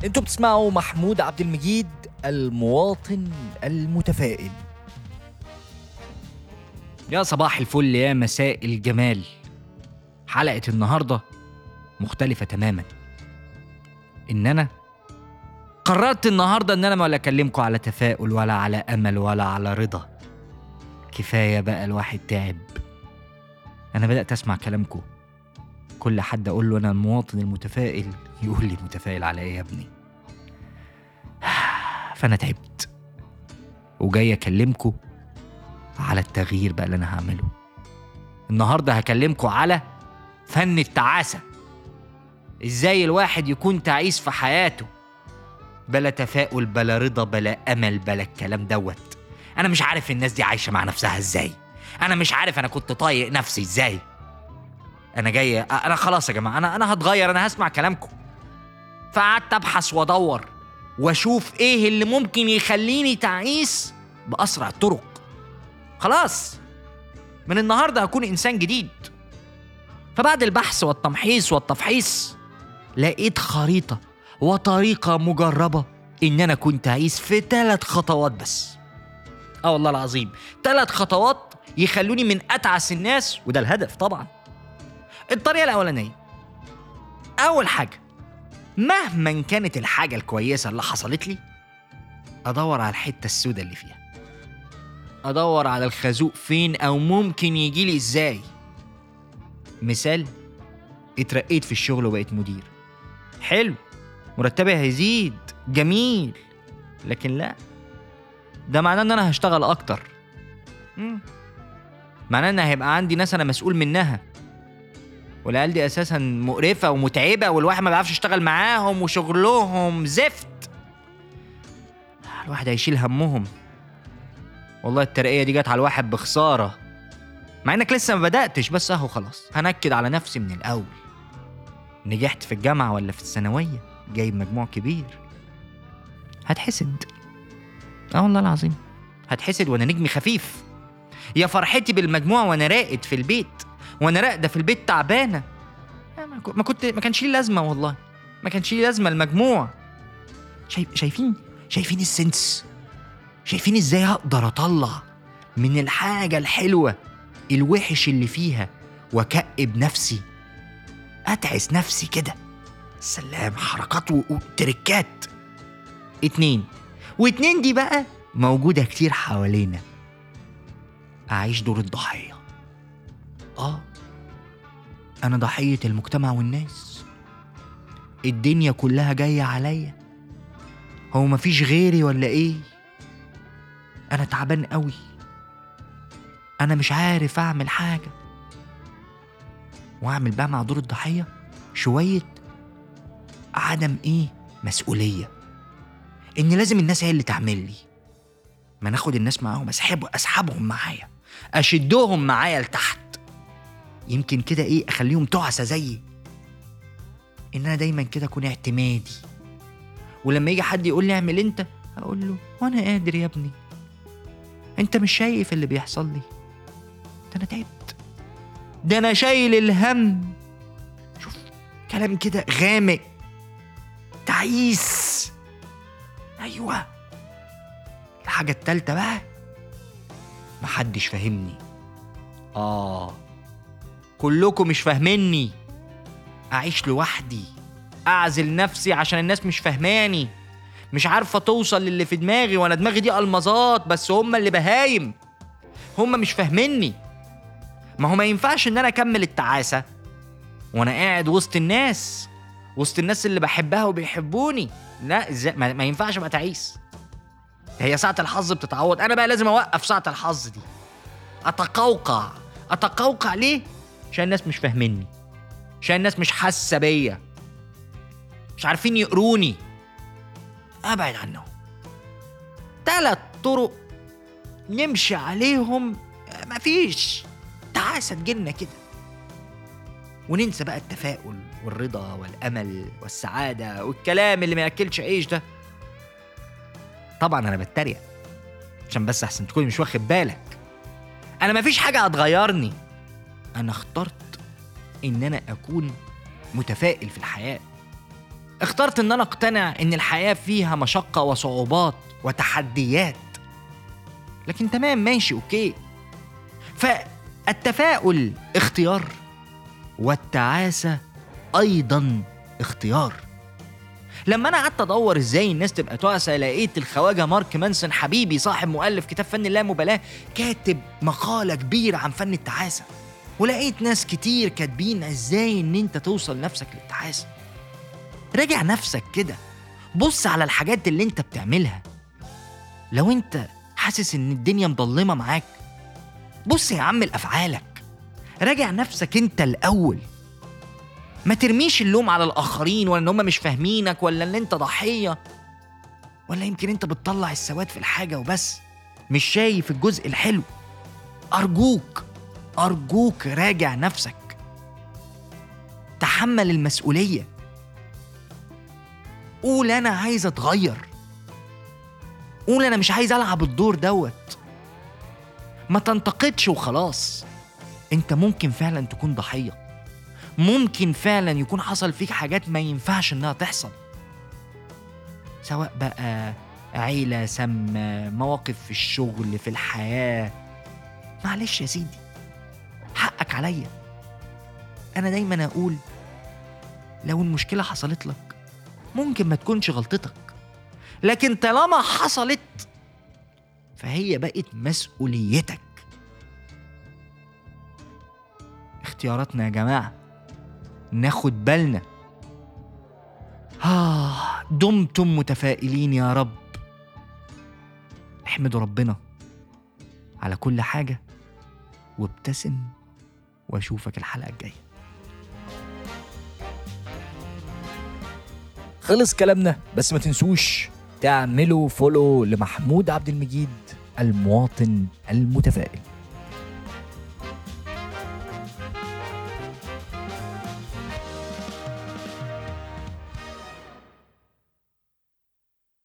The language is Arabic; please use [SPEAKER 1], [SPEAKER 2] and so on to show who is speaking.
[SPEAKER 1] انتوا بتسمعوا محمود عبد المجيد، المواطن المتفائل. يا صباح الفل، يا مساء الجمال. حلقة النهاردة مختلفة تماما. أنا قررت النهاردة أنا ما أكلمكم على تفاؤل ولا على أمل ولا على رضا. كفاية بقى، الواحد تعب. أنا بدأت أسمع كلامكم، كل حد أقول له أنا المواطن المتفائل يقول لي متفائل على إيه يا ابني؟ فأنا تعبت وجاي أكلمكم على التغيير بقى اللي أنا هعمله. النهاردة هكلمكم على فن التعاسة. إزاي الواحد يكون تعيس في حياته، بلا تفاؤل بلا رضا بلا أمل بلا الكلام دوت. أنا مش عارف الناس دي عايشة مع نفسها إزاي. أنا مش عارف أنا كنت طايق نفسي إزاي. أنا جاي، أنا خلاص يا جماعة، أنا هتغير، أنا هسمع كلامكم. فقعدت أبحث وأدور وأشوف إيه اللي ممكن يخليني تعيس بأسرع الطرق. خلاص، من النهاردة هكون إنسان جديد. فبعد البحث والتمحيص والتفحيص لقيت خريطة وطريقة مجربة إن أنا كنت أعيش في 3 خطوات بس. والله العظيم 3 خطوات يخلوني من أتعس الناس، وده الهدف طبعا. الطريقة الأولانية، أول حاجة، مهما كانت الحاجة الكويسة اللي حصلت لي، أدور على الحتة السوداء اللي فيها، أدور على الخازوق فين أو ممكن يجيلي إزاي. مثال، اترقيت في الشغل وبقيت مدير. حلو، مرتبي هيزيد، جميل، لكن لا، ده معناه ان انا هشتغل اكتر. معناه ان هيبقى عندي ناس انا مسؤول منها، والعيال دي اساسا مقرفة ومتعبة، والواحد ما بيعرفش يشتغل معاهم وشغلهم زفت. الواحد هيشيل همهم. والله الترقية دي جت على الواحد بخسارة، مع انك لسه ما بدأتش، بس اهو خلاص هنكد على نفسي من الاول. نجحت في الجامعة ولا في الثانوية، جايب مجموع كبير، هتحسد. والله العظيم هتحسد وانا نجمي خفيف. يا فرحتي بالمجموع وانا راقد في البيت، وانا راقده في البيت تعبانه. ما كانش لي لازمه، والله ما كانش لي لازمه المجموع. شايفين السنس؟ شايفين ازاي اقدر اطلع من الحاجه الحلوه الوحش اللي فيها واكئب نفسي، اتعس نفسي كده. سلام، حركات وتركات. 2 دي بقى موجودة كتير حوالينا. أعيش دور الضحية. أنا ضحية المجتمع والناس، الدنيا كلها جاية عليا، هو مفيش غيري ولا إيه؟ أنا تعبان قوي، أنا مش عارف أعمل حاجة. وأعمل بقى مع دور الضحية شوية عدم مسؤولية، إن لازم الناس هي اللي تعمل لي. ما ناخد الناس معاهم، أسحبهم معايا، أشدهم معايا لتحت، يمكن كده أخليهم تعسة زيي. إن أنا دايما كده أكون اعتمادي، ولما يجي حد يقول لي اعمل أنت، أقول له وأنا قادر يا ابني، أنت مش شايف اللي بيحصل لي؟ ده أنا تعبت، ده أنا شايل الهم. شوف كلام كده غامق، تعيس. أيوة. الحاجة التالتة بقى، محدش فاهمني. كلكم مش فاهميني. أعيش لوحدي، أعزل نفسي عشان الناس مش فاهماني، مش عارفة توصل للي في دماغي، وأنا دماغي دي ألمظات، بس هم اللي بهايم، هم مش فاهميني. ما ينفعش إن أنا أكمل التعاسة وأنا قاعد وسط الناس اللي بحبها وبيحبوني. لا، إزاي؟ ما ينفعش أبقى تعيس. هي ساعة الحظ بتتعوض، أنا بقى لازم أوقف ساعة الحظ دي. أتقوقع ليه؟ عشان الناس مش فاهميني، عشان الناس مش حاسة بيا، مش عارفين يقروني. أبعد عنهم. 3 طرق نمشي عليهم، مفيش تعاسة تجيلنا كده، وننسى بقى التفاؤل والرضا والأمل والسعادة والكلام اللي ما يأكلش عيش ده. طبعا أنا بتريق عشان بس أحسن تكوني مش واخد بالك. أنا مفيش حاجة هتغيرني، أنا اخترت إن أنا أكون متفائل في الحياة، اخترت ان انا اقتنع ان الحياة فيها مشقة وصعوبات وتحديات، لكن تمام ماشي اوكي. فالتفاؤل اختيار، والتعاسة ايضا اختيار. لما انا قعدت ادور ازاي الناس تبقى تعسى، لقيت الخواجة مارك مانسون حبيبي صاحب مؤلف كتاب فن اللامبالاة كاتب مقالة كبيرة عن فن التعاسة، ولقيت ناس كتير كاتبين ازاي ان انت توصل نفسك للتعاسة. راجع نفسك كده، بص على الحاجات اللي انت بتعملها. لو انت حاسس ان الدنيا مظلمة معاك، بص يا عم لأفعالك، راجع نفسك انت الأول. ما ترميش اللوم على الآخرين، ولا ان هم مش فاهمينك، ولا ان انت ضحية، ولا يمكن انت بتطلع السواد في الحاجة وبس مش شايف الجزء الحلو. أرجوك راجع نفسك، تحمل المسؤولية، قول أنا عايز أتغير، قول أنا مش عايز ألعب الدور دوت. ما تنتقدش وخلاص. انت ممكن فعلا تكون ضحية، ممكن فعلا يكون حصل فيك حاجات ما ينفعش انها تحصل، سواء بقى عيلة سامة، مواقف في الشغل، في الحياة. معلش يا سيدي، حقك عليا. انا دايما اقول لو المشكلة حصلت لك ممكن ما تكونش غلطتك، لكن طالما حصلت فهي بقت مسؤوليتك. اختياراتنا يا جماعة ناخد بالنا. دمتم متفائلين يا رب. احمدوا ربنا على كل حاجة وابتسم، واشوفك الحلقة الجاية.
[SPEAKER 2] خلص كلامنا، بس ما تنسوش تعملوا فولو لمحمود عبد المجيد المواطن المتفائل.